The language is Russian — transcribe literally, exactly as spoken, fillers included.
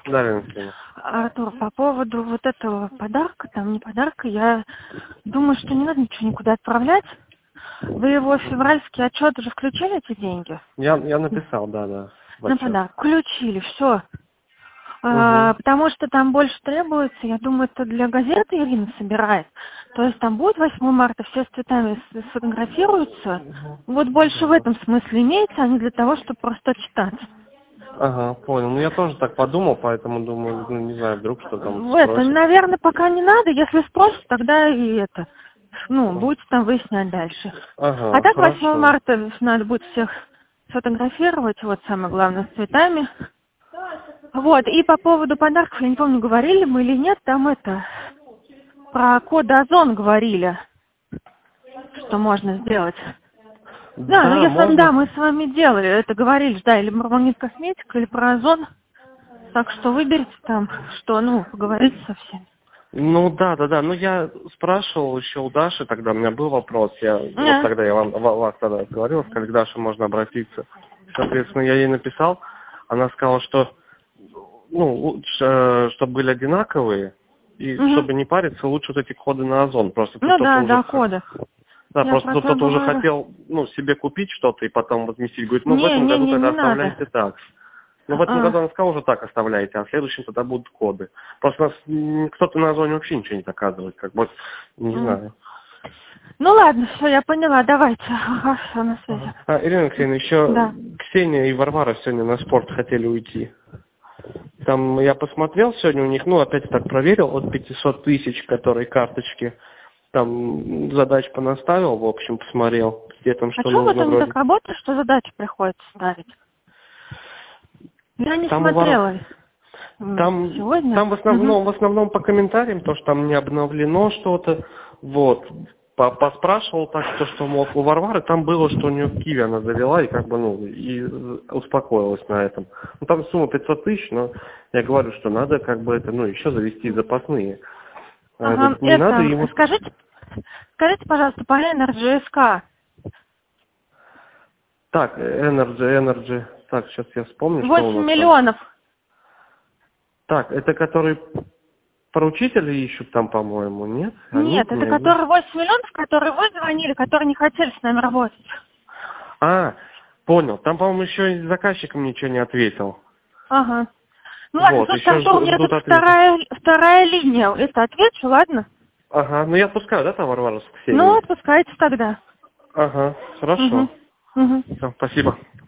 Да, Леночка. Артур, по поводу вот этого подарка, там не подарка, я думаю, что не надо ничего никуда отправлять. Вы его в февральский отчет уже включили, эти деньги? Я, я написал, да, да. На подарок. Включили, все. А, Угу. потому что там больше требуется, я думаю, это для газеты Ирина собирает. То есть там будет восьмое марта, все с цветами с- сфотографируются. Вот больше в этом смысле имеется, а не для того, чтобы просто читать. Ага, понял. Ну я тоже так подумал, поэтому думаю, ну не знаю, вдруг что там В это, спросят. наверное, пока не надо. Если спросят, тогда и это. Ну, будете там выяснять дальше. А Ага, так восьмое хорошо. марта надо будет всех сфотографировать, вот самое главное, с цветами. Вот, и по поводу подарков, я не помню, говорили мы или нет, там это, про код Озон говорили, что можно сделать. Да, ну Да, если, можно. да, мы с вами делали, это говорили, да, или Мармонит Косметика, или про Озон. Так что выберите там, что, ну, поговорите со всеми. Ну да, да, да. Ну я спрашивал еще у Даши, тогда у меня был вопрос. Я вот А, тогда я вам ва- вас тогда говорил, сказали, к Даше можно обратиться. Соответственно, я ей написал. Она сказала, что ну, лучше, чтобы были одинаковые, и угу. чтобы не париться, лучше вот эти коды на Озон. Просто Ну кто-то да, уже да, х- коды. да, Я просто про то кто-то уже говорю. хотел, ну, себе купить что-то и потом возместить. Говорит, ну в Не, этом не, году не, тогда не надо. оставляйте так. Ну, в этом А, году он сказал, уже так оставляете, а в следующем тогда будут коды. Просто у нас м, кто-то на Озоне вообще ничего не заказывает, как бы, не м. знаю. Ну ладно, все, я поняла, давайте. Ага, все, на Ага. связи. А, Ирина Алексеевна, еще Да. Ксения и Варвара сегодня на спорт хотели уйти. Там я посмотрел сегодня у них, ну, опять так проверил, от пятисот тысяч, которые карточки, там задач понаставил, в общем, посмотрел, где там А что что вот нужно они так вроде. работают, что задачи приходится ставить? Я не Там у Вар... смотрела м, Там, сегодня. там в Угу. основном, в основном по комментариям, то, что там не обновлено что-то, вот. По- Поспрашивал так, то, что, мол, у Варвары там было, что у нее в Киеве она завела, и как бы, ну, и успокоилась на этом. Ну, там сумма пятьсот тысяч, но я говорю, что надо, как бы, это, ну, еще завести запасные. Она Ага, говорит, не надо это, ему... скажите, скажите, пожалуйста, по Energy эс ка. Так, Energy, Energy. Так, сейчас я вспомню, что у восемь нас там. миллионов. Так, это который поручители ищут там, по-моему, нет? Они, Нет, не это они. которые восемь миллионов, которые вы звонили, которые не хотели с нами работать. А, понял. Там, по-моему, еще и заказчиком ничего не ответил. Ага. Ну ладно, Вот, слушайте, еще Артур, у жду- меня ждут тут ответа. вторая, вторая линия. Это отвечу, ладно? Ага, ну я отпускаю, да, там Варвару с Ну, Ксенией? отпускайте тогда. Ага, Угу. хорошо. Угу. Все, спасибо.